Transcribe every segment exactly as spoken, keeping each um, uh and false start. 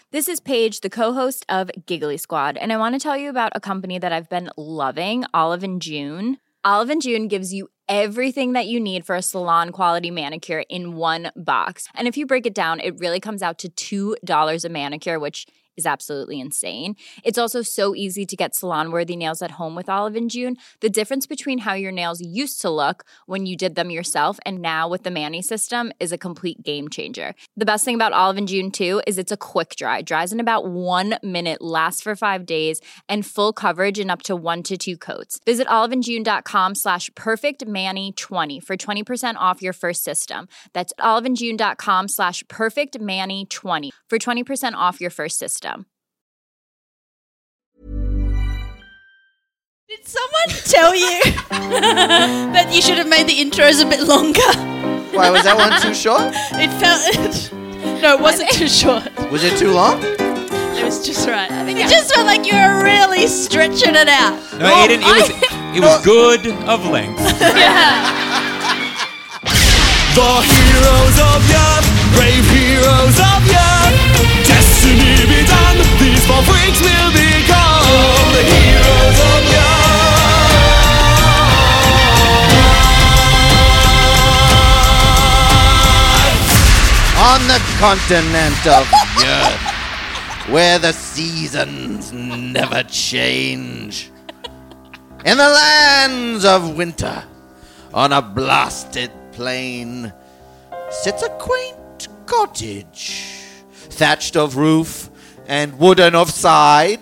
This is Paige, the co-host of Giggly Squad, and I want to tell you about a company that I've been loving, Olive and June. Olive and June gives you everything that you need for a salon-quality manicure in one box. And if you break it down, it really comes out to two dollars a manicure, which is absolutely insane. It's also so easy to get salon-worthy nails at home with Olive and June. The difference between how your nails used to look when you did them yourself and now with the Mani system is a complete game changer. The best thing about Olive and June, too, is it's a quick dry. Dries in about one minute, lasts for five days, and full coverage in up to one to two coats. Visit oliveandjune.com slash perfectmani20 for twenty percent off your first system. That's oliveandjune.com slash perfectmani20 for twenty percent off your first system. Did someone tell you that you should have made the intros a bit longer? Why, was that one too short? It felt... No, it wasn't too short. Was it too long? It was just right. I think it just felt like you were really stretching it out. No, it, didn't, it was it was good of length. Yeah. The heroes of Yard, brave heroes of Yard. Destiny be done, these four freaks will become the heroes of Yard. On the continent of Earth, where the seasons never change. In the lands of winter, on a blasted plain, sits a quaint cottage, thatched of roof and wooden of side.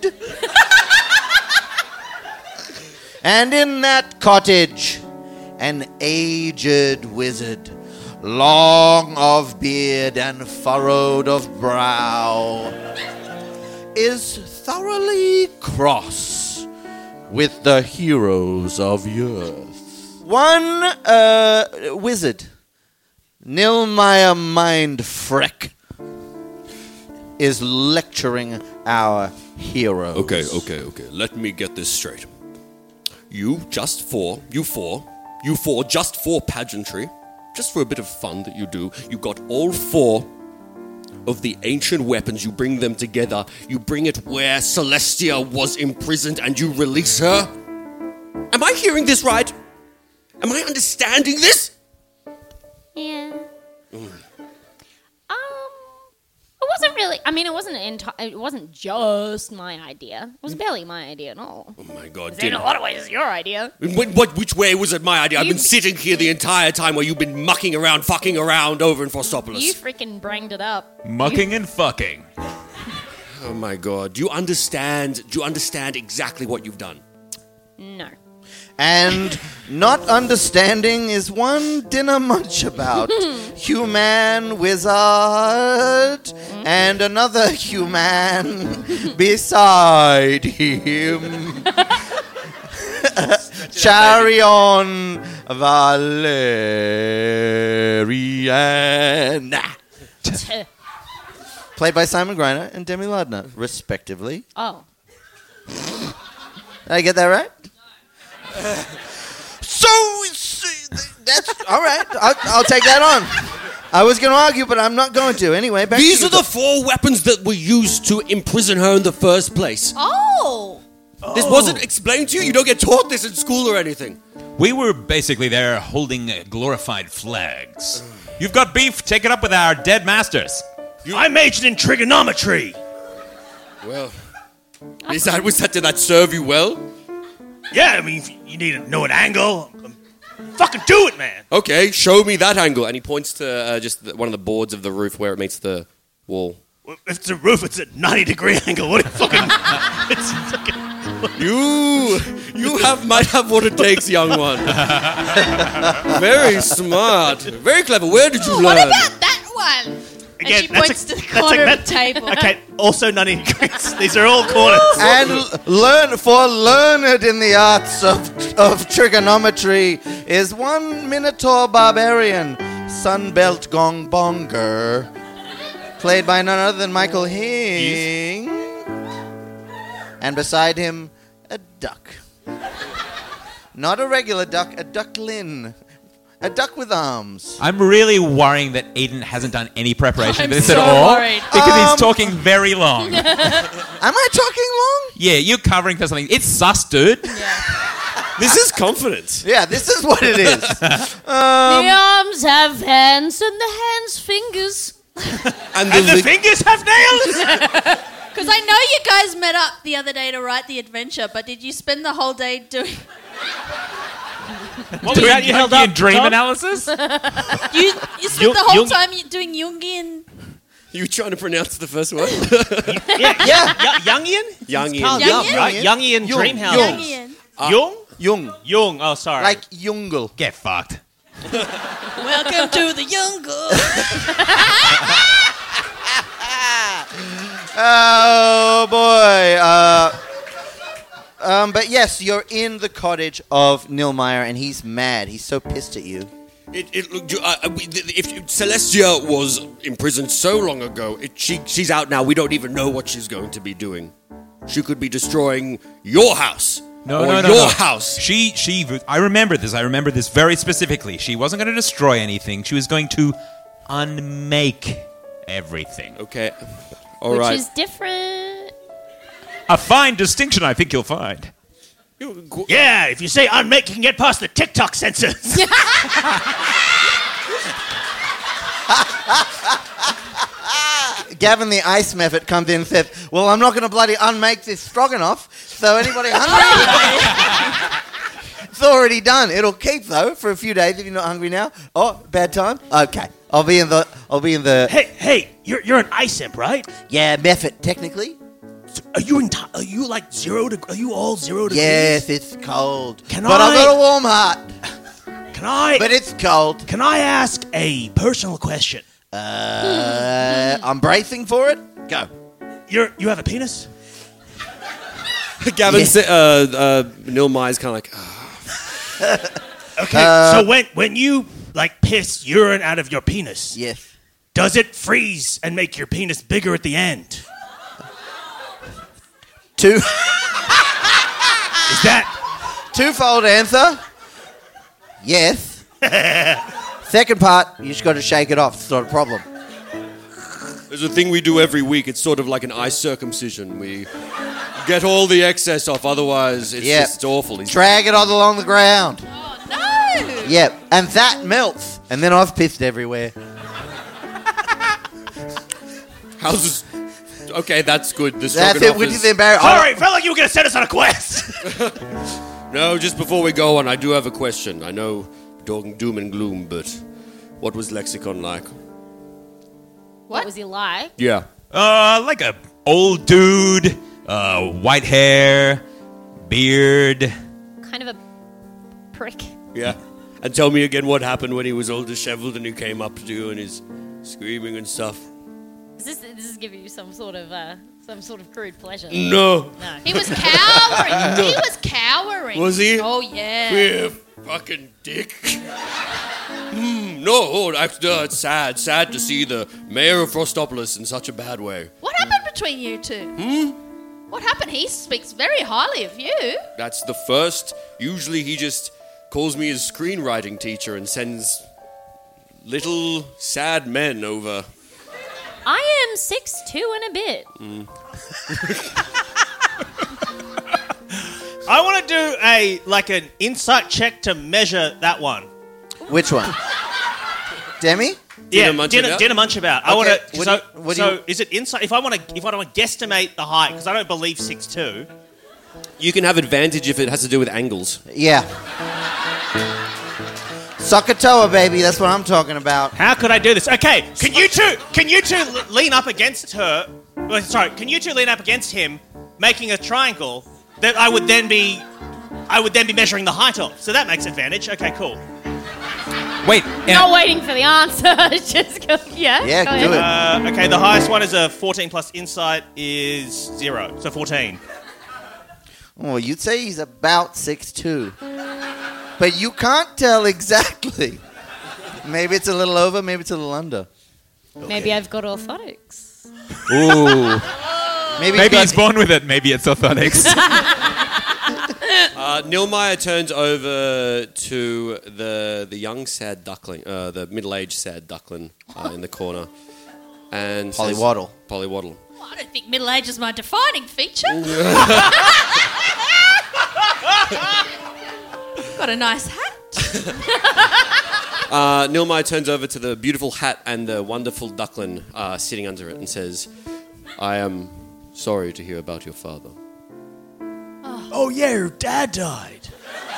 And in that cottage, an aged wizard, long of beard and furrowed of brow, is thoroughly cross with the heroes of Earth. One uh, wizard, Nilmaya Mindfreck, is lecturing our heroes. Okay, okay, okay. Let me get this straight. You just for, you four, you four, just for pageantry, just for a bit of fun that you do, you got all four of the ancient weapons, you bring them together, you bring it where Celestia was imprisoned, and you release her? Am I hearing this right? Am I understanding this? Yeah. Mm. Um, it wasn't really. I mean, it wasn't. Enti- it wasn't just my idea. It was barely my idea at all. Oh my God! In a lot of ways, it's your idea. What, what? Which way was it my idea? You, I've been sitting here the entire time while you've been mucking around, fucking around over in Forstopolis. You freaking branged it up. Mucking you- and fucking. Oh my God! Do you understand? Do you understand exactly what you've done? No. And not understanding is one dinner much about. Human wizard and another human beside him. Charion Valerian. Played by Simon Griner and Demi Lardner, respectively. Oh. Did I get that right? So, that's all right. I'll, I'll take that on. I was going to argue, but I'm not going to. Anyway, back These to are the four weapons that were used to imprison her in the first place. Oh. This wasn't explained to you? You don't get taught this in school or anything. We were basically there holding uh, glorified flags. You've got beef, take it up with our dead masters. You- I majored in trigonometry. Well, is that, was that, did that serve you well? Yeah, I mean, if you need to know an angle, fucking do it, man. Okay, show me that angle. And he points to uh, just the, one of the boards of the roof where it meets the wall. Well, if it's a roof, it's a ninety degree angle. What a fucking... it's fucking... You, you have might have what it takes, young one. Very smart. Very clever. Where did you Oh, learn? what about that one? Again, and she that's points a- to the that's a- corner that- of the table. Okay, also ninety degrees. These are all corners. And l- learn for learned in the arts of of trigonometry is one Minotaur barbarian, Sunbelt Gong Bonger, played by none other than Michael Hing, and beside him a duck, not a regular duck, a ducklin, A duck with arms. I'm really worrying that Aiden hasn't done any preparation I'm for this so at all. worried. Because Um, he's talking very long. Am I talking long? Yeah, you're covering for something. It's sus, dude. This is confidence. Yeah, this is what it is. the arms have hands and the hands fingers. And the, And the li- fingers have nails. Because I know you guys met up the other day to write the adventure, but did you spend the whole day doing... What was that you held Jungian up? dream Tom? analysis? You, you spent Jung- the whole Jung- time you- doing Jungian... you were trying to pronounce the first word? Yeah. Yeah. Y- Jungian? Jungian. It's called Jungian? Right? Jungian Jung. dream Jung. houses. Jungian. Jung? Jung. Jung. Oh, sorry. Like Jungle. Get fucked. Welcome to the jungle. Oh boy. Uh, um, but yes, you're in the cottage of Nilmeyer, and he's mad. He's so pissed at you. It, it, look, you- uh, uh, we- th- if Celestia was imprisoned so long ago, it, she, she's out now. We don't even know what she's going to be doing. She could be destroying your house. No, or no, no, your no. house. She, she. I remember this. I remember this very specifically. She wasn't going to destroy anything. She was going to unmake everything. Okay. All which right. is different. A fine distinction, I think you'll find. Yeah, if you say unmake, you can get past the TikTok censors. Gavin the Ice Method comes in and says, well, I'm not going to bloody unmake this stroganoff, so anybody hungry? It's already done. It'll keep, though, for a few days if you're not hungry now. Oh, bad time? Okay. I'll be in the... I'll be in the... Hey, hey, you're you're an ice imp, right? Yeah, method, technically. Are you in? Are you like zero? To, are you all zero degrees? Yes, it's cold. Can but I- I've got a warm heart. Can I? But it's cold. Can I ask a personal question? Uh, I'm bracing for it. Go. You're you have a penis? Gavin, Yeah. sa- uh, uh, Neil Meyer's kind of like, "Ah." Okay, so when when you like piss urine out of your penis, Yes. does it freeze and make your penis bigger at the end? Two. Is that Twofold answer. Yes. Second part, you just got to shake it off. It's not a problem. there's a thing we do every week. It's sort of like an ice circumcision. We get all the excess off, otherwise it's Yeah. just it's awful. He's- Drag it all along the ground. Oh, no! Yep. And that melts. And then I've pissed everywhere. How's this? Okay, that's good. The That's stroganoff it, which is- is embarrassing. sorry? Felt like you were gonna send us on a quest. No, just before we go on, I do have a question. I know we're talking doom and gloom, but what was Lexicon like? What was he like? Yeah. Uh, like a old dude, uh, white hair, beard. Kind of a prick. Yeah. And tell me again what happened when he was all disheveled and he came up to you and he's screaming and stuff. Is this this is giving you some sort of uh, some sort of crude pleasure? No. No. He was cowering. He was cowering. Was he? Oh, yeah. Yeah, fucking dick. Hmm, no, oh, that's, no, it's sad. Sad to see the mayor of Frostopolis in such a bad way. What happened between you two? Hmm? What happened? He speaks very highly of you. That's the first. Usually he just calls me his screenwriting teacher and sends little sad men over. I am six two and a bit. I want to do a like an insight check to measure that one. Which one? Demi? Yeah, munch dinner, about? dinner munch about. I Okay, want to. what So, do you- what do so you- is it insight? If I want to, if I want to guesstimate the height, because I don't believe six two. You can have advantage if it has to do with angles. Yeah. Sokotoa, baby. That's what I'm talking about. How could I do this? Okay, can you two? Can you two l- lean up against her? Well, sorry, can you two lean up against him, making a triangle that I would then be, I would then be measuring the height of. So that makes advantage. Okay, cool. Wait, Not waiting for the answer. Just go. Yeah. Yeah, go do ahead. it. Uh, okay, the highest one is a fourteen plus insight is zero, so fourteen. Oh, you'd say he's about six two. But you can't tell exactly. Maybe it's a little over, maybe it's a little under. Maybe I've got orthotics. Ooh. Maybe, maybe he's he's born with it. Maybe it's orthotics. Uh, Nilmeyer turns over to the the young sad duckling, uh, the middle-aged sad duckling uh, in the corner, and Polly says- Waddle. Polly Waddle. I don't think middle age is my defining feature. Got a nice hat. Uh, Nilmeyer turns over to the beautiful hat and the wonderful duckling uh, sitting under it and says, "I am sorry to hear about your father." Oh yeah, your dad died.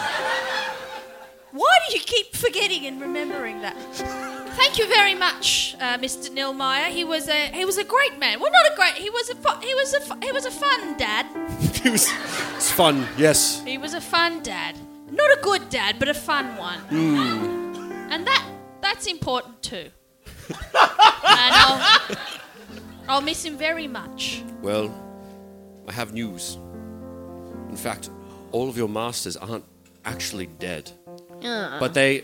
Why do you keep forgetting and remembering that? Thank you very much, uh, Mister Nilmeyer. He was a he was a great man. Well, not a great. He was a fu- he was a fu- he was a fun dad. It was it's fun, yes. He was a fun dad. Not a good dad, but a fun one. And that that's important too. And I'll, I'll miss him very much. Well, I have news. In fact, all of your masters aren't actually dead. Uh. But they...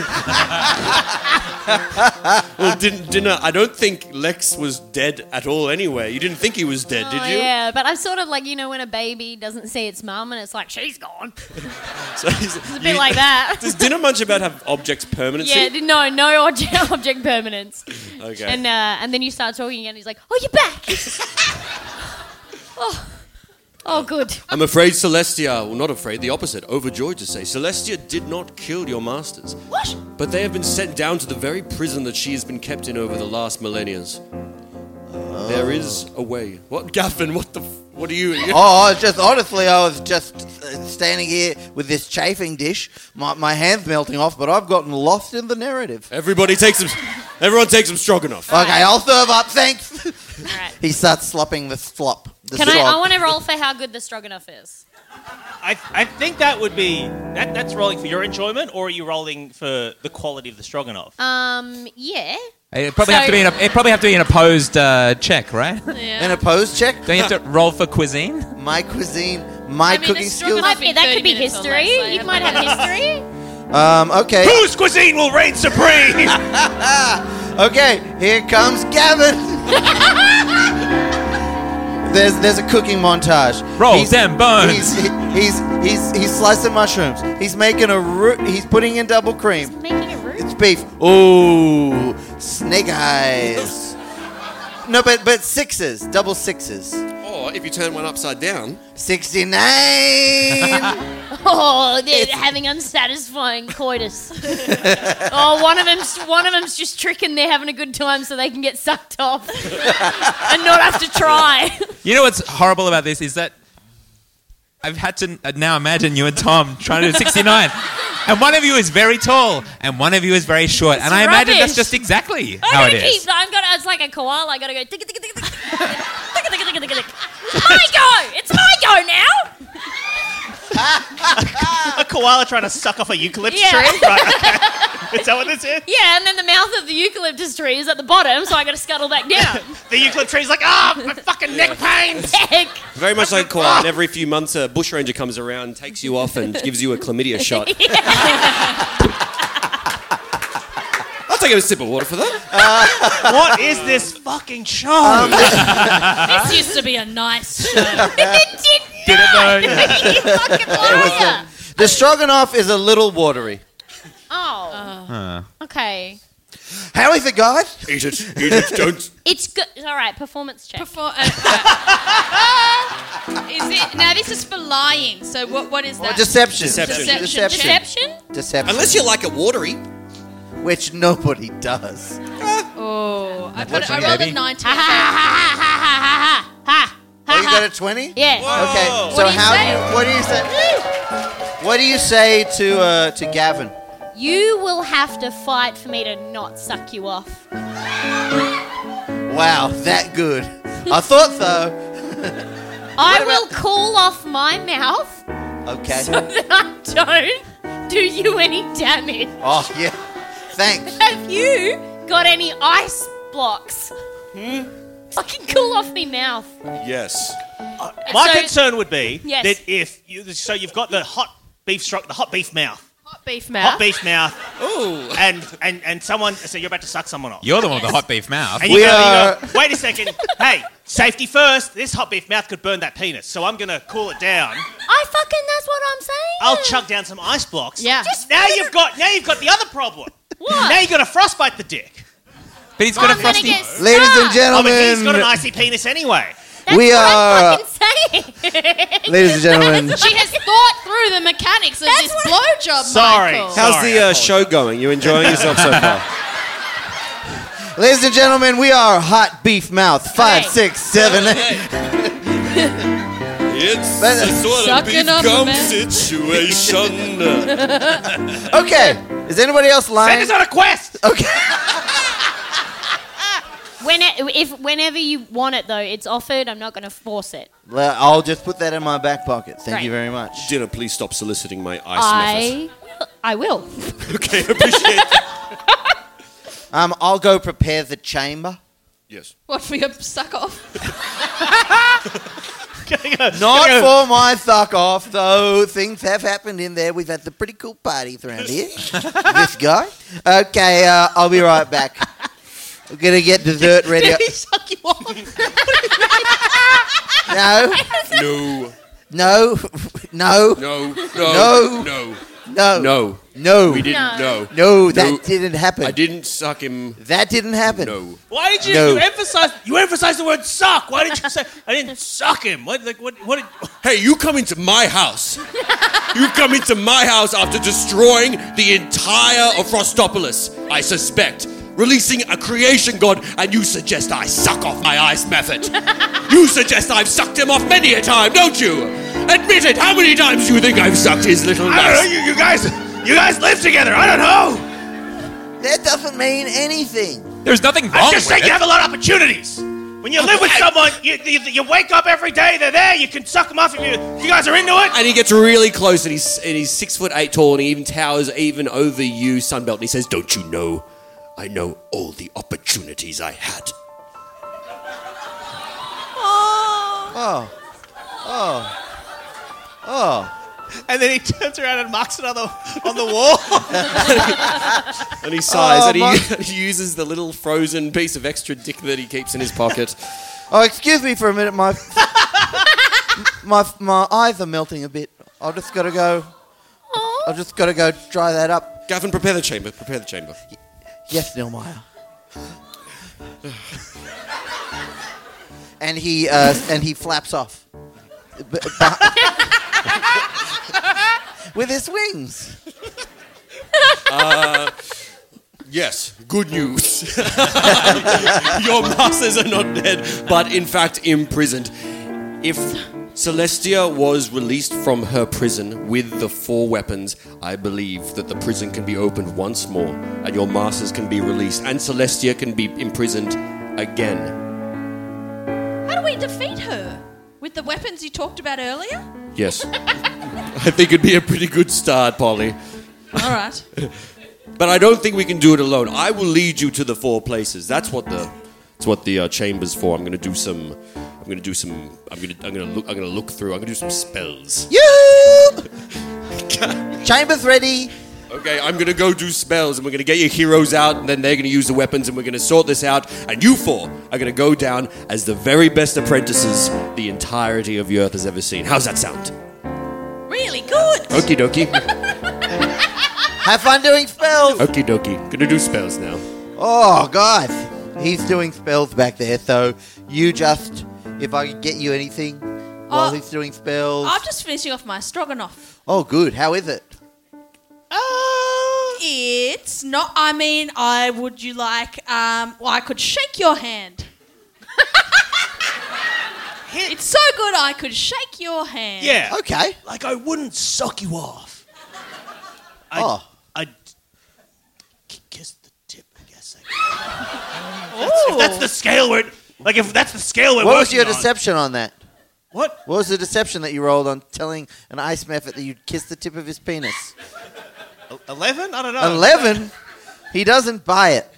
well, didn't, didn't, I don't think Lex was dead at all anyway. You didn't think he was dead, Oh, did you? yeah, but I'm sort of like, you know, when a baby doesn't see its mum and it's like, she's gone. So he's, It's a bit like that. Does Dinner Munch about have objects permanency? Yeah, no, no object, object permanence. Okay. And uh, and then you start talking again. He's like, "Oh, you're back." oh, oh, good. I'm afraid Celestia, well, not afraid, the opposite, overjoyed to say, Celestia did not kill your masters. What? But they have been sent down to the very prison that she has been kept in over the last millennia. There is a way. What, Gavin? What the? F- what are you? Oh, I was just honestly, I was just uh, standing here with this chafing dish, my, my hand's melting off, but I've gotten lost in the narrative. Everybody takes some. Everyone takes some stroganoff. Okay, I'll serve up, thanks. All right. He starts slopping the slop. The Can I? slop. I want to roll for how good the stroganoff is. I, I think that would be that. That's rolling for your enjoyment, or are you rolling for the quality of the stroganoff? Um, yeah. It probably So- have to be. In a, it probably have to be an opposed uh, check, right? Yeah. An opposed check? Don't you have to roll for cuisine? My cuisine, my I mean, cooking it's skills. stroganoff- Might be, that thirty could be minutes or history. less, I You have might no have history. Um, okay. Whose cuisine will reign supreme? Okay, here comes Gavin. there's there's a cooking montage. Roll them bones. He's he's he's he's slicing mushrooms. He's making a root. He's putting in double cream. Making it rude. It's beef. Ooh, snake eyes. No, but but sixes, double sixes. Or if you turn one upside down. Sixty-nine. Oh, they're having unsatisfying coitus. oh, one of them's one of them's just tricking. They're having a good time so they can get sucked off and not have to try. You know what's horrible about this is that I've had to now imagine you and Tom trying to do sixty-nine. And one of you is very tall, and one of you is very short. It's and I imagine that's rubbish. just exactly I how it gotta is. keep. I'm gonna. It's like a koala. I gotta go. Tick, tick, tick, tick, tick, tick, tick, tick, tick, tick, tick. It's my go. It's my go now. A koala trying to suck off a eucalyptus Yeah. tree? Right, okay. Is that what this is? Yeah, and then the mouth of the eucalyptus tree is at the bottom, so I gotta scuttle back down. The eucalyptus tree's like, ah, my fucking neck pains. Heck. Very much like a koala. And every few months, a bushranger comes around, takes you off, and gives you a chlamydia shot. I'll take a sip of water for that. What is this fucking show? This used to be a nice show. It did Did it not. though? You fucking liar. The stroganoff is a little watery. Oh. Okay. How is it, guys? Eat it, eat it, don't. It's good. All right. Performance check. Before, uh, uh, is it now? This is for lying. So what? What is that? Deception. Deception. Deception. Deception. Deception. Unless you like it watery. Which nobody does. Oh, I, put it, I twenty, rolled baby. a nineteen. Ha ha ha ha ha ha ha ha. Oh, you got a twenty? Yeah. Okay. Whoa. So What do you how say? do you? What do you say? What do you say to uh, to Gavin? You will have to fight for me to not suck you off. Wow, that good. I thought so. I What will cool off my mouth Okay. so that I don't do you any damage. Oh yeah. Thanks. Have you got any ice blocks? Hmm? Fucking cool off me mouth. Yes. My So- concern would be Yes. that if you, so you've got the hot beef struck, the hot beef mouth, Hot beef mouth. hot beef mouth, Ooh. and and and someone. So you're about to suck someone off. You're the one with the hot beef mouth. And you We go, are- you go, wait a second. Hey, safety first. This hot beef mouth could burn that penis, so I'm gonna cool it down. I I fucking, that's what I'm saying. I'll chuck down some ice blocks. Yeah. Just Now you've got now you've got the other problem. What? Now you've got to frostbite the dick. But he's got I'm a gonna frosty. get Ladies and stuck. Oh, but he's got an gentlemen, icy penis anyway. That's we what are- I'm fucking saying. ladies and gentlemen, She has thought through the mechanics of That's this what- blowjob, Sorry. Michael. How's Sorry, the I uh, apologize. show going? You enjoying yourself so far? ladies and gentlemen, we are Hot Beef Mouth. Five, Okay. six, seven, eight. It's But- a sort of Sucking beef up a gum man. situation. Okay, is anybody else Send lying? us on a quest. Okay. When it, if whenever you want it though, it's offered. I'm not going to force it. Well, I'll just put that in my back pocket. Thank Great. you very much. Dinner, please stop soliciting my ice method. I, I will. Okay, appreciate that. Um, I'll go prepare the chamber. Yes. What, for your suck off? Not for my suck off, though. Things have happened in there. We've had some pretty cool parties around here. This guy. Okay, uh, I'll be right back. We're going to get dessert ready. Did he suck you off? No, No. no, no, No. No. No. No. no, No. no. We didn't. No. No, that No. didn't happen. I didn't suck him. That didn't happen. No. Why did you, No. you emphasize you emphasize the word suck? Why did you say I didn't suck him? What like what what did, Hey, you come into my house. You come into my house after destroying the entire of Frostopolis, I suspect. Releasing a creation god, and you suggest I suck off my ice method. You suggest I've sucked him off many a time, don't you? Admit it, how many times do you think I've sucked his little I don't know, nuts? you, you guys you guys live together, I don't know. That doesn't mean anything. There's nothing wrong I'm just with saying it. you have a lot of opportunities. When you live with someone, you, you, you wake up every day, they're there, you can suck them off if you, if you guys are into it. And he gets really close, and he's, and he's six foot eight tall, and he even towers even over you, Sunbelt, and he says, don't you know, I know all the opportunities I had. Oh, oh, oh. And then he turns around and marks it on the, on the wall. And he sighs, Oh, and my- he, he uses the little frozen piece of extra dick that he keeps in his pocket. Oh, excuse me for a minute. My my my eyes are melting a bit. I've just got to go. I've just got to go dry that up. Gavin, prepare the chamber, prepare the chamber. Yes, Nilmeyer. And he uh, and he flaps off B- b- with his wings. Yes, good news. Your masters are not dead, but in fact imprisoned. If Celestia was released from her prison with the four weapons, I believe that the prison can be opened once more, and your masters can be released, and Celestia can be imprisoned again. How do we defeat her? With the weapons you talked about earlier? Yes. I think it'd be a pretty good start, Polly. All right. But I don't think we can do it alone. I will lead you to the four places. That's what the that's what the uh, chamber's for. I'm going to do some I'm going to do some I'm going to I'm going to look I'm going to look through. I'm going to do some spells. You. Chamber's ready. Okay, I'm going to go do spells, and we're going to get your heroes out, and then they're going to use the weapons, and we're going to sort this out, and you four are going to go down as the very best apprentices the entirety of the earth has ever seen. How's that sound? Really good. Okie dokie. Have fun doing spells. Okie dokie. Gonna do spells now. Oh, guys. He's doing spells back there, so you just, if I could get you anything while Oh, he's doing spells. I'm just finishing off my stroganoff. Oh, good. How is it? Uh, it's not. I mean, I would you like? Um, well, I could shake your hand. It's so good, I could shake your hand. Yeah. Okay. Like I wouldn't suck you off. I'd, Oh. I'd k- kiss the tip, I guess. That's, if that's the scale we're like, if that's the scale we're What was working your on. deception on that? What? What was the deception that you rolled on telling an ice method that you'd kiss the tip of his penis? Eleven? I don't know. Eleven? He doesn't buy it.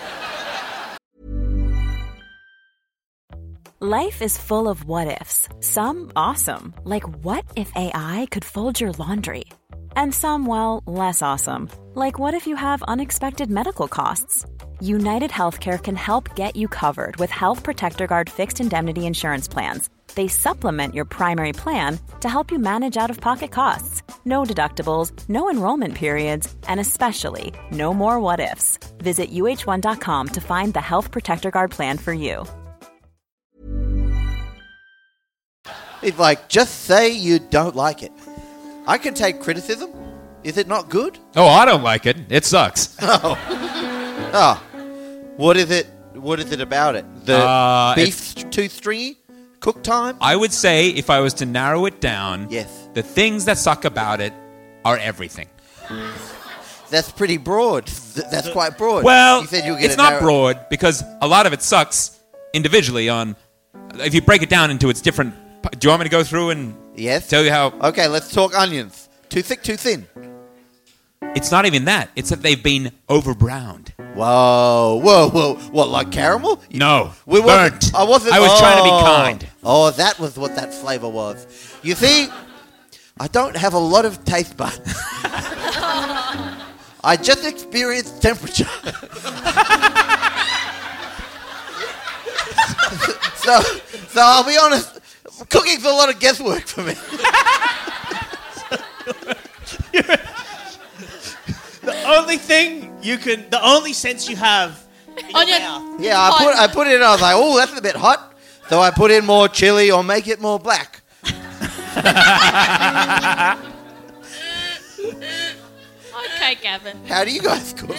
Life is full of what-ifs. Some awesome, like what if A I could fold your laundry? And some, well, less awesome, like what if you have unexpected medical costs? United Healthcare can help get you covered with Health Protector Guard fixed indemnity insurance plans. They supplement your primary plan to help you manage out-of-pocket costs. No deductibles, no enrollment periods, and especially no more what-ifs. Visit U H one dot com to find the Health Protector Guard plan for you. It's like, just say you don't like it. I can take criticism. Is it not good? Oh, I don't like it. It sucks. Oh, what is it? What is it about it? The Uh, beef too stringy? Cook time? I would say if I was to narrow it down, Yes. the things that suck about it are everything. That's pretty broad. Th- That's quite broad. Well, you said you'll get it's it not narrow- broad because a lot of it sucks individually on... If you break it down into its different... Do you want me to go through and Yes. tell you how... Okay, let's talk onions. Too thick, too thin. It's not even that. It's that they've been over-browned. Whoa, whoa, whoa! What, like caramel? No, We wasn't- burnt. I wasn't. I was trying to be oh. kind. Oh, that was what that flavor was. You see, I don't have a lot of taste buds. I just experienced temperature. so, so I'll be honest. Cooking's a lot of guesswork for me. The only thing you can, the only sense you have in On your your- mouth. Yeah, I put I put it in. I was like, oh, that's a bit hot. So I put in more chili or make it more black. Okay, Gavin. How do you guys cook?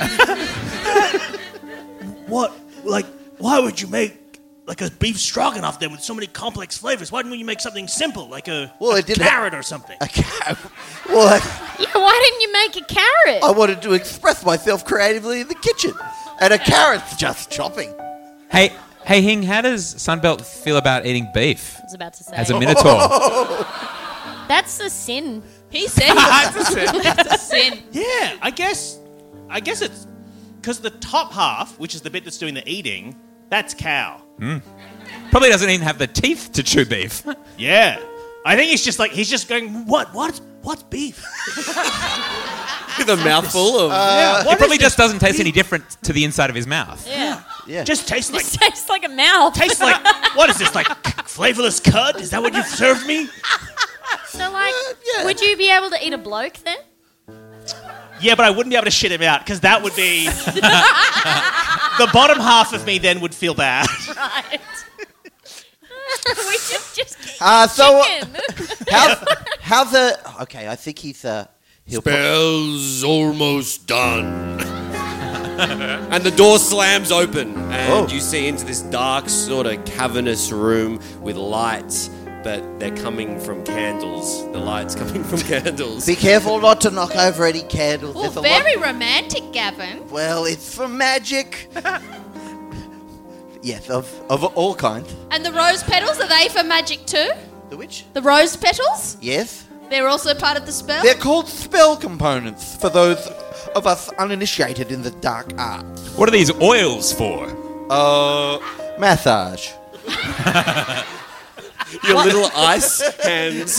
What? Like, why would you make like a beef stroganoff then with so many complex flavors? Why didn't you make something simple like a, Well, a it did carrot or something? A cow. Well, I, Yeah, why didn't you make a carrot? I wanted to express myself creatively in the kitchen, and a carrot's just chopping. Hey, hey, Hing, how does Sunbelt feel about eating beef I was about to say. as a minotaur? That's a sin. He said that's a sin. Yeah, I guess. I guess it's because the top half, which is the bit that's doing the eating, that's cow. Probably doesn't even have the teeth to chew beef. Yeah, I think he's just like he's just going, what? What's what's beef? With a mouthful of... yeah, It what probably is just this doesn't taste beef? any different to the inside of his mouth. Yeah. Yeah. Just tastes like It tastes like a mouth. tastes like what is this like flavorless cud? Is that what you've served me? So, like, Uh, yeah. would you be able to eat a bloke then? Yeah, but I wouldn't be able to shit him out because that would be the bottom half of me. Then would feel bad. Right. we just just Uh, so, chicken. how's, how's the... Okay, I think he's... Uh, he'll put- Spell's almost done. And the door slams open, and Oh. you see into this dark, sort of cavernous room with lights, but they're coming from candles. The lights coming from candles. Be careful not to knock over any candles. Oh, There's a very lot- romantic, Gavin. Well, it's for magic. Yes, of, of all kinds. And the rose petals, are they for magic too? The which? The rose petals? Yes. They're also part of the spell? They're called spell components for those of us uninitiated in the dark arts. What are these oils for? Uh, massage. Your little ice hands.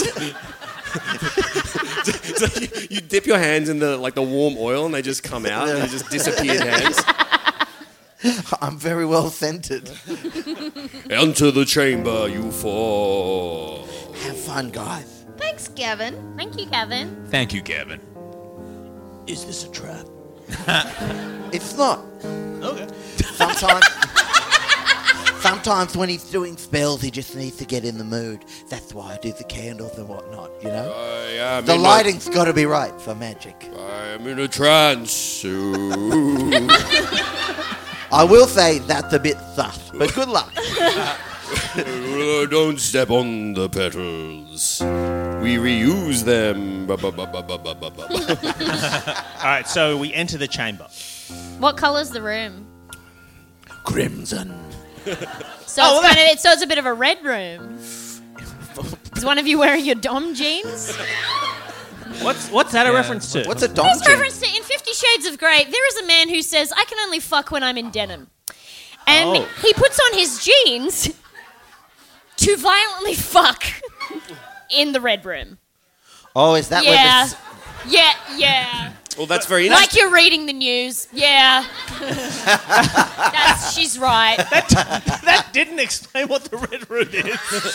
So you, you dip your hands in the like the warm oil, and they just come out, and they just disappeared hands. I'm very well scented. Enter the chamber, you four. Have fun, guys. Thanks, Gavin. Thank you, Gavin. Thank you, Gavin. Is this a trap? It's not. Okay. Sometimes, sometimes when he's doing spells, he just needs to get in the mood. That's why I do the candles and whatnot, you know? I am The in lighting's got to be right for magic. A, I am in a trance. Ooh. I will say that's a bit sus, but good luck. Uh, Don't step on the petals. We reuse them. Ba, ba, ba, ba, ba, ba, ba, ba. All right, so we enter the chamber. What colour's the room? Crimson. So, Oh, it's well, kind of, so it's a bit of a red room. Is one of you wearing your Dom jeans? What's what's that a reference to? What's a dom This jean? reference to in Fifty Shades of Grey, there is a man who says, I can only fuck when I'm in denim. And Oh. he puts on his jeans to violently fuck in the red room. Oh, is that where Yeah. the... s- Yeah, yeah. Well, that's very interesting. Like you're reading the news. Yeah. That's, she's right. That didn't explain what the red room is.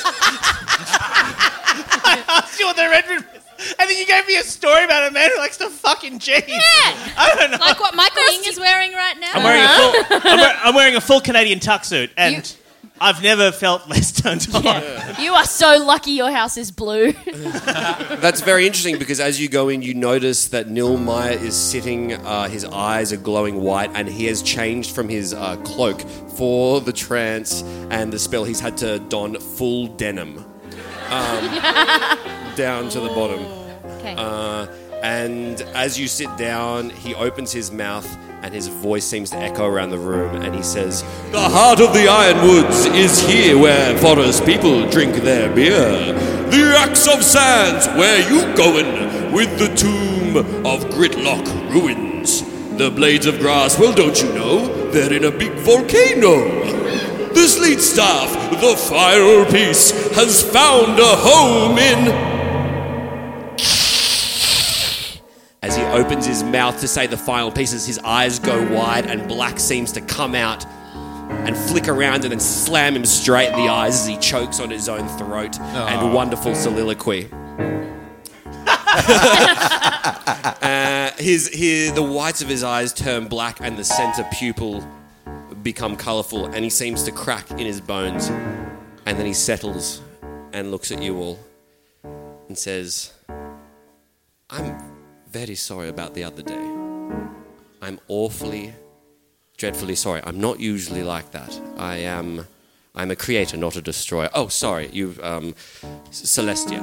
I asked you what the red room is. And then you gave me a story about a man who likes to fucking cheese. Yeah. I don't know. Like what Michael Ing is wearing right now. I'm wearing a full. I'm, wear, I'm wearing a full Canadian tuck suit, and You- I've never felt less turned on. You are so lucky your house is blue. That's very interesting because as you go in, you notice that Neil Meyer is sitting, uh, his eyes are glowing white, and he has changed from his uh, cloak for the trance and the spell. He's had to don full denim um, down to the bottom. Okay. Uh, and as you sit down, he opens his mouth and his voice seems to echo around the room, and he says, "The heart of the Ironwoods is here where forest people drink their beer. The Axe of Sands, where you going with the tomb of Gritlock ruins. The Blades of Grass, well, don't you know, they're in a big volcano. The Sleet Staff, the Fire Piece, has found a home in..." As he opens his mouth to say the final pieces, his eyes go wide and black seems to come out and flick around and then slam him straight in the eyes as he chokes on his own throat and wonderful soliloquy. uh, his, his, the whites of his eyes turn black and the center pupil become colourful, and he seems to crack in his bones. And then he settles and looks at you all and says, "I'm very sorry about the other day. I'm awfully, dreadfully sorry. I'm not usually like that. I am, I'm a creator, not a destroyer. Oh, sorry, you, um, Celestia.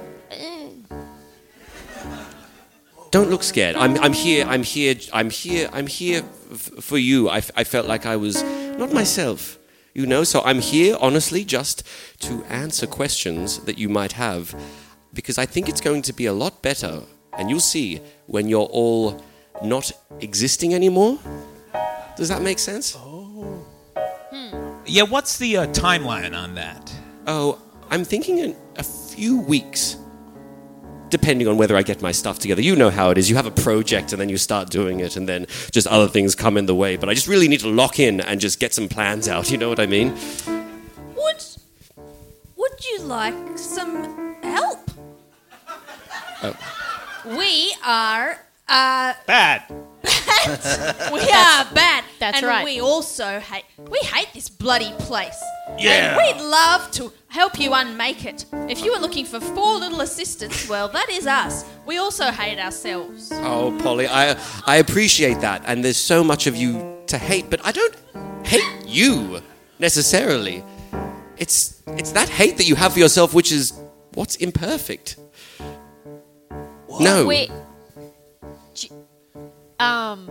Don't look scared. I'm, I'm here. I'm here. I'm here. I'm here f- for you. I, f- I felt like I was not myself, you know. So I'm here, honestly, just to answer questions that you might have, because I think it's going to be a lot better. And you'll see when you're all not existing anymore. Does that make sense? Oh. Hmm. Yeah, what's the uh, timeline on that? Oh, I'm thinking in a few weeks, depending on whether I get my stuff together. You know how it is. You have a project and then you start doing it and then just other things come in the way. But I just really need to lock in and just get some plans out. You know what I mean? Would Would you like some help? Oh. We are uh, Bad. we are bad. That's and right. we also hate we hate this bloody place. Yeah. And we'd love to help you unmake it. If you were looking for four little assistants, well, that is us. We also hate ourselves. Oh, Polly, I I appreciate that. And there's so much of you to hate, but I don't hate you necessarily. It's it's that hate that you have for yourself which is what's imperfect. No. Wait. J- Um.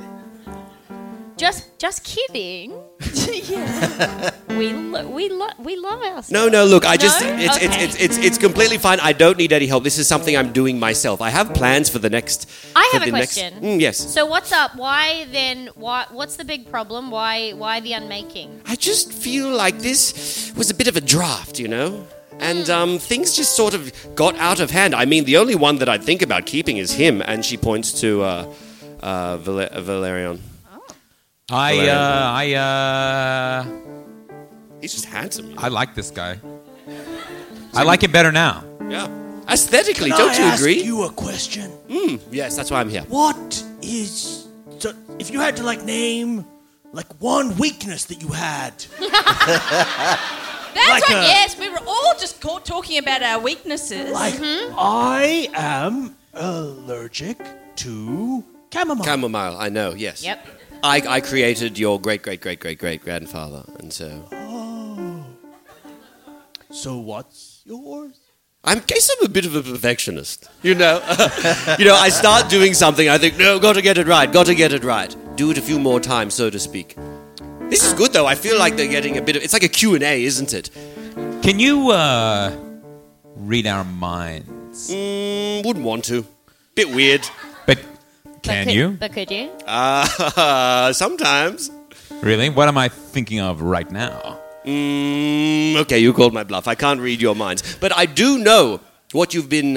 Just, just kidding. Yeah. We, lo- we, lo- we love ourselves. No, no, look, I just, No? it's, it's, Okay. it's, it's, it's completely fine. I don't need any help. This is something I'm doing myself. I have plans for the next... I for have a the next- question. Mm, yes. So what's up? Why then? Why? What's the big problem? Why? Why the unmaking? I just feel like this was a bit of a draft, you know? And um, things just sort of got out of hand. I mean, the only one that I'd think about keeping is him, and she points to uh, uh, Val- Valerian. I, Valerian. uh, I, uh, He's just handsome. You know? I like this guy. I like him better now. Yeah. Aesthetically, Can don't I you ask agree? you a question? Mm, yes, that's why I'm here. What is... So if you had to, like, name, like, one weakness that you had... That's Like right, a- yes. We were all just caught talking about our weaknesses. Like, I am allergic to chamomile. Chamomile, I know, yes. Yep. I, I created your great, great, great, great, great grandfather, and so... Oh. So what's yours? I guess I'm a bit of a perfectionist, you know. You know, I start doing something, I think, no, got to get it right, got to get it right. Do it a few more times, so to speak. This is good, though. I feel like they're getting a bit of... It's like a Q and A, isn't it? Can you, uh, read our minds? Mm, wouldn't want to. Bit weird. But But can could, you? But could you? Uh, sometimes. Really? What am I thinking of right now? Mm, okay, you called my bluff. I can't read your minds. But I do know what you've been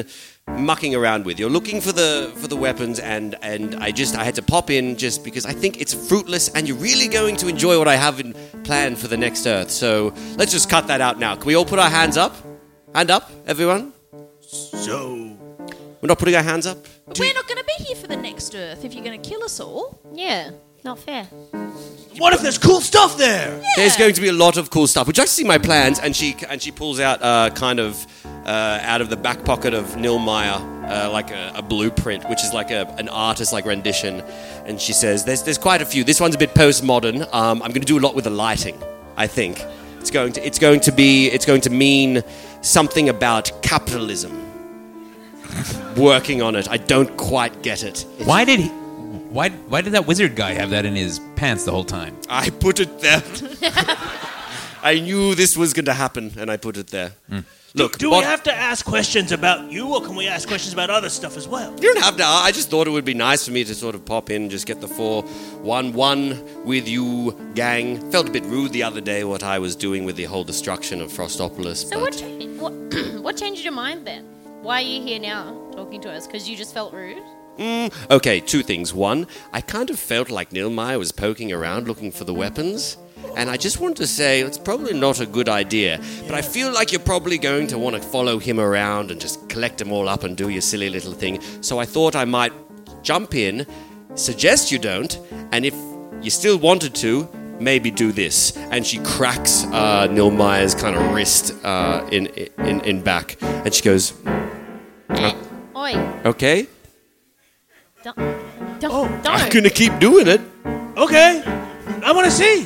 mucking around with. You're looking for the for the weapons, and and I just I had to pop in just because I think it's fruitless, and you're really going to enjoy what I have in plan for the next Earth. So let's just cut that out now. Can we all put our hands up? Hand up, everyone. So we're not putting our hands up. We're not going to be here for the next Earth if you're going to kill us all. Yeah, not fair. What if there's cool stuff there? Yeah. There's going to be a lot of cool stuff. Would you like to see my plans? And she and she pulls out uh, kind of uh, out of the back pocket of Nilmaya uh, like a, a blueprint, which is like a, an artist like rendition. And she says, "There's there's quite a few. This one's a bit postmodern. Um, I'm going to do a lot with the lighting. I think it's going to it's going to be it's going to mean something about capitalism. Working on it. I don't quite get it. Why did he? Why why did that wizard guy have that in his pants the whole time? I put it there. I knew this was going to happen, and I put it there. Mm. Look, Do what- we have to ask questions about you, or can we ask questions about other stuff as well? You don't have to. I just thought it would be nice for me to sort of pop in and just get the four one one with you, gang. Felt a bit rude the other day what I was doing with the whole destruction of Frostopolis. So but what, cha- what, what changed your mind then? Why are you here now talking to us? Because you just felt rude? Mm, okay, two things. One, I kind of felt like Nilmaya was poking around looking for the weapons. And I just want to say, it's probably not a good idea. But I feel like you're probably going to want to follow him around and just collect them all up and do your silly little thing. So I thought I might jump in, suggest you don't, and if you still wanted to, maybe do this. And she cracks uh, Nilmaya's kind of wrist uh, in, in, in back. And she goes, uh, Oi, okay, don't, don't, don't. I'm going to keep doing it. Okay, I want to see.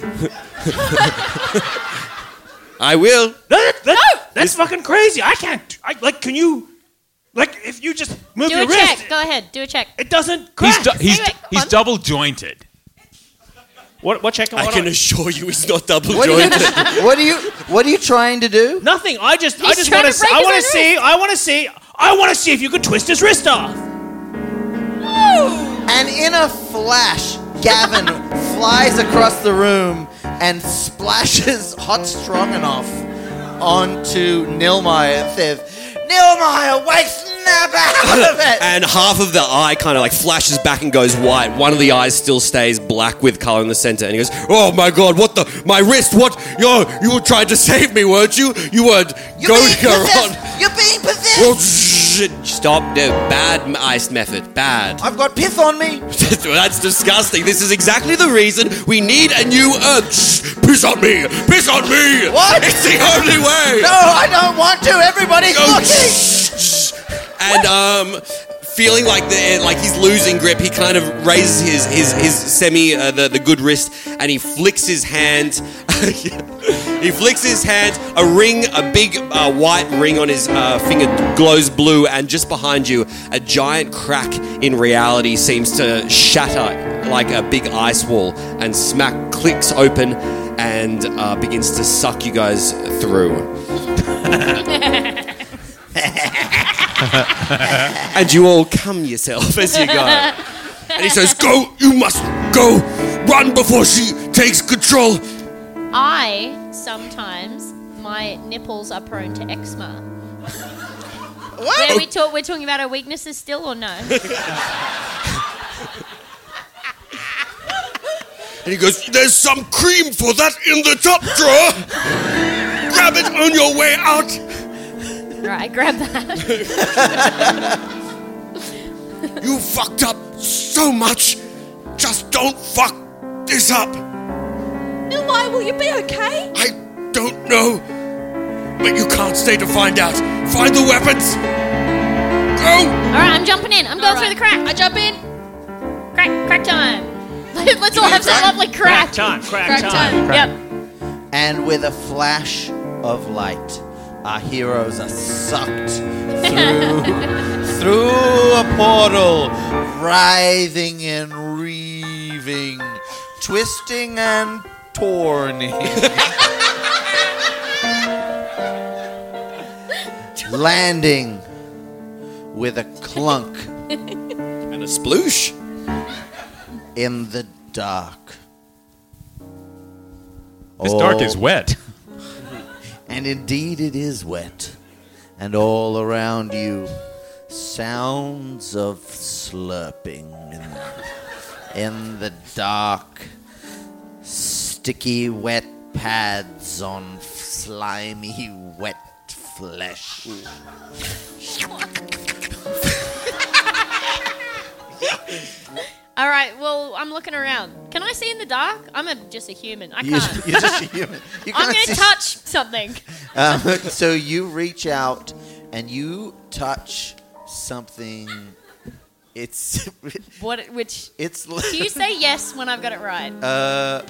I will. That, that, That's fucking crazy. I can't. I, like, can you? Like, if you just move Do your a wrist, check. Go ahead, do a check. it doesn't crack. He's du- he's Wait, wait, he's hold on. double jointed. What, what check? I what can I- assure you it's not double What are you, jointed. what are you What are you trying to do? Nothing. I just, I He's just trying want to to. break I his want own to see. I want to see. I want to see if you could twist his wrist off. And in a flash, Gavin flies across the room and splashes Hot Stroganoff onto Nilmaya and says, Nilmaya, wake snap out of it! And half of the eye kind of like flashes back and goes white. One of the eyes still stays black with color in the center. And he goes, "Oh my god, what the? My wrist, what? Yo, you were trying to save me, weren't you? You were You're going being around." possessed! You're being possessed! Well, shit, stop. No, bad m- ice method. Bad. I've got pith on me! That's disgusting. This is exactly the reason we need a new Earth. Shh, piss on me. Piss on me. What? It's the only way. No, I don't want to! Everybody's Go, looking! shh, shh. And um, feeling like the like he's losing grip, he kind of raises his his his semi uh, the the good wrist, and he flicks his hand. He flicks his hand. A ring, a big uh, white ring on his uh, finger glows blue, and just behind you, a giant crack in reality seems to shatter like a big ice wall, and smack clicks open and uh, begins to suck you guys through. And you all come yourself as you go. And he says, "Go, you must go. Run before she takes control." I, sometimes, my nipples are prone to eczema. What? Where we talk, we're talking about our weaknesses still or no? And he goes, "There's some cream for that in the top drawer. Grab it on your way out." Right, grab that. You fucked up so much. Just don't fuck this up. Nilmaya, will you be okay? I don't know. But you can't stay to find out. Find the weapons. Go. All right, I'm jumping in. I'm going All through right. the crack. I jump in. Crack, crack time. Let's all have some crack? lovely crack. Crack time. Crack, Crack time. time. Yep. And with a flash of light, our heroes are sucked through, through a portal, writhing and reaving, twisting and torning. Landing with a clunk And a sploosh. in the dark. This dark All- is wet. And indeed it is wet. And all around you sounds of slurping in, in the dark, sticky wet pads on slimy wet flesh. All right, well, I'm looking around. Can I see in the dark? I'm a, just a human. I You're, can't. you're just a human. You I'm can't going see- to touch something. Um, so you reach out and you touch something. It's What? Which? it's Do you say yes when I've got it right? uh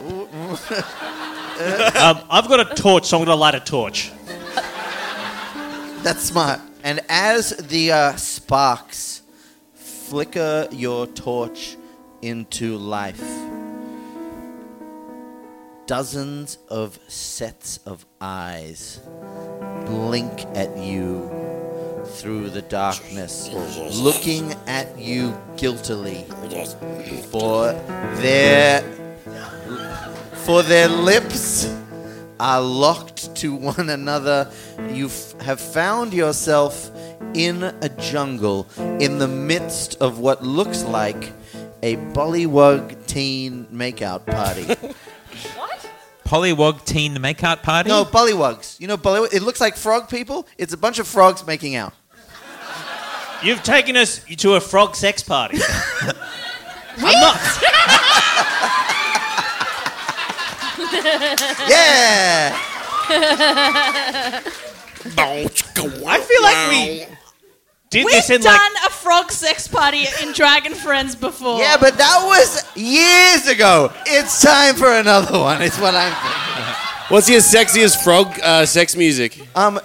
Um, I've got a torch, so I'm going to light a torch. that's smart. And as the uh, sparks flicker your torch into life, dozens of sets of eyes blink at you through the darkness, looking at you guiltily, for their for their lips are locked to one another. You f- have found yourself in a jungle in the midst of what looks like a Bullywug teen makeout party. Pollywog teen makeout party? No, Bullywugs. You know, Bullywug? It looks like frog people. It's a bunch of frogs making out. You've taken us to a frog sex party. I'm not. Yeah! I feel like we did We've this in done like. a frog sex party in Dragon Friends before. Yeah, but that was years ago. It's time for another one. It's what I'm thinking. What's your sexiest frog uh, sex music? Um,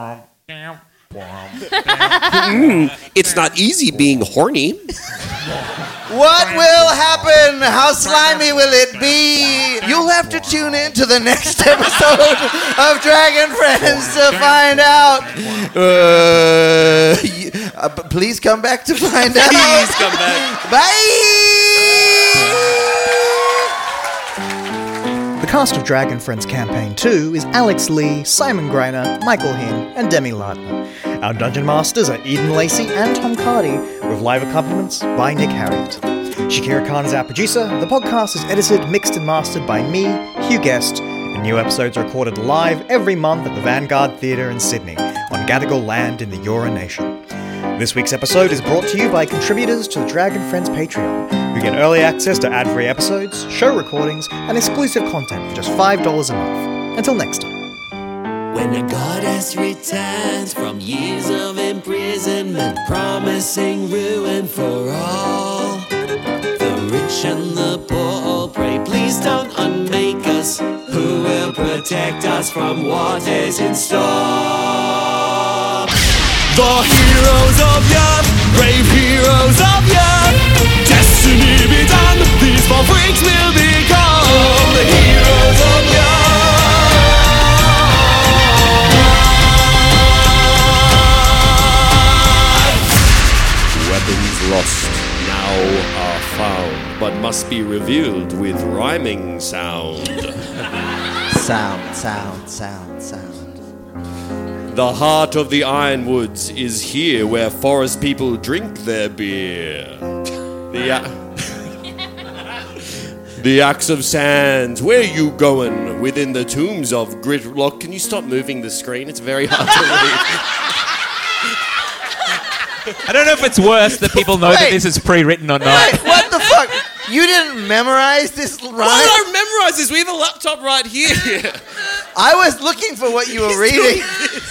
It's not easy being horny. what will happen? How slimy will it be? You'll have to tune in to the next episode of Dragon Friends to find out. Uh, y- uh, b- please come back to find out. Please come back. Bye! The cast of Dragon Friends Campaign two is Alex Lee, Simon Greiner, Michael Hinn, and Demi Lardner. Our Dungeon Masters are Eden Lacey and Tom Cardy, with live accompaniments by Nick Harriott. Shakira Khan is our producer. The podcast is edited, mixed and mastered by me, Hugh Guest, and new episodes are recorded live every month at the Vanguard Theatre in Sydney, on Gadigal land in the Eora Nation. This week's episode is brought to you by contributors to the Dragon Friends Patreon, who get early access to ad-free episodes, show recordings, and exclusive content for just five dollars a month. Until next time. When a goddess returns from years of imprisonment, promising ruin for all, the rich and the poor all pray, please don't unmake us. Who will protect us from what is in store? The heroes of Yurt, brave heroes of Yurt, destiny be done, these four freaks will become the heroes of Yurt. Weapons lost now are found, but must be revealed with rhyming sound. Sound, sound, sound, sound. The heart of the Ironwoods is here, where forest people drink their beer. The, a- the Axe of Sands, where you going? Within the tombs of Gridlock. Can you stop moving the screen? It's very hard to read. I don't know if it's worse that people know that Wait. this is pre-written or not. Wait, what the fuck? You didn't memorize this rhyme? Why did I memorize this? We have a laptop right here. I was looking for what you were reading.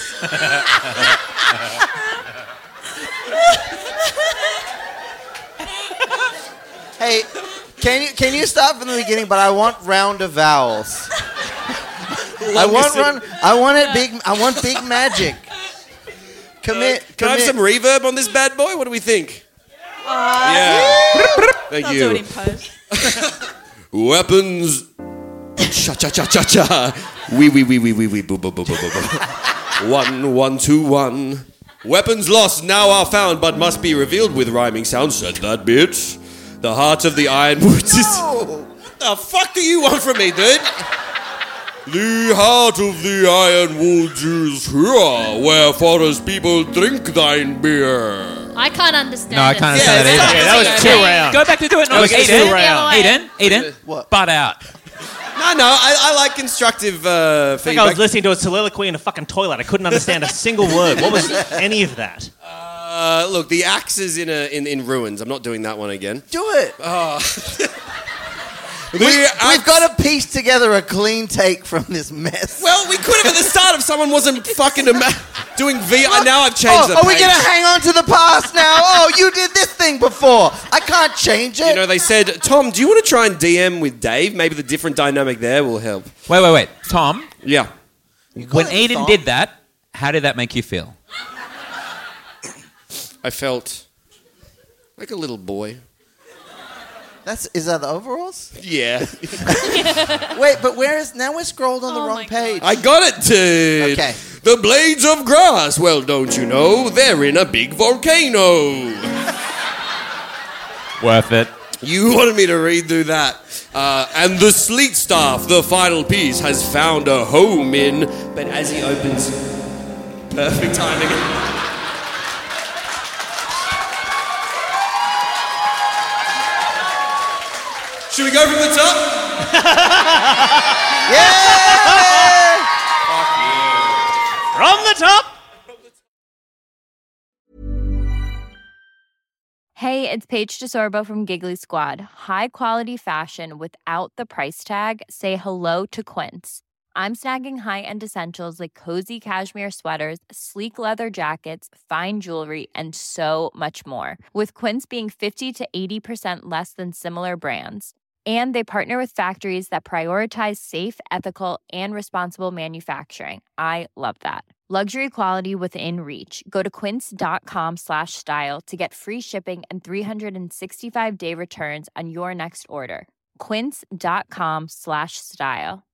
Hey, can you can you start from the beginning? But I want round of vowels. I want run. I want it big. I want big magic. Commit. Can I have commit. some reverb on this bad boy? What do we think? Uh, Yeah. Thank I'll you. do it in post. Weapons. Cha cha cha cha cha. Wee wee wee wee wee wee boo boo boo boo boo boo. One one two one. Weapons lost now are found, but must be revealed with rhyming sound. Said that bitch. The heart of the Ironwoods is. What the fuck do you want from me, dude? The heart of the Ironwoods is here, where forest people drink thine beer. I can't understand No, I it. can't understand Yeah, that either. that was two rounds. Go back to do it. No, was Eden. two rounds. Eden, Eden, What? butt out. No, no, I, I like constructive uh, I think I feedback. was listening to a soliloquy in a fucking toilet. I couldn't understand a single word. What was any of that? Uh, look, the axe is in, a, in in ruins. I'm not doing that one again. Do it. Oh. We, we've got to piece together a clean take from this mess. Well, we could have at the start if someone wasn't fucking ima- doing V. I Now I've changed Oh, the are we page. going to hang on to the past now? Oh, you did this thing before. I can't change it. You know, they said, Tom, do you want to try and D M with Dave? Maybe the different dynamic there will help. Wait, wait, wait. Tom, Yeah. when Eden did that, how did that make you feel? I felt like a little boy. That's is that the overalls? Yeah. Wait, but where is now? We're scrolled on the Oh wrong my page. I got it, dude. Okay. The blades of grass. Well, don't you know? They're in a big volcano. Worth it. You wanted me to read through that. Uh, and the sleet staff, the final piece, has found a home in... But as he opens... Perfect timing. Should we go from the top? Yeah! From the top. Hey, it's Paige DeSorbo from Giggly Squad. High quality fashion without the price tag. Say hello to Quince. I'm snagging high-end essentials like cozy cashmere sweaters, sleek leather jackets, fine jewelry, and so much more. With Quince being fifty to eighty percent less than similar brands. And they partner with factories that prioritize safe, ethical, and responsible manufacturing. I love that. Luxury quality within reach. Go to quince.com slash style to get free shipping and three sixty-five day returns on your next order. Quince.com slash style.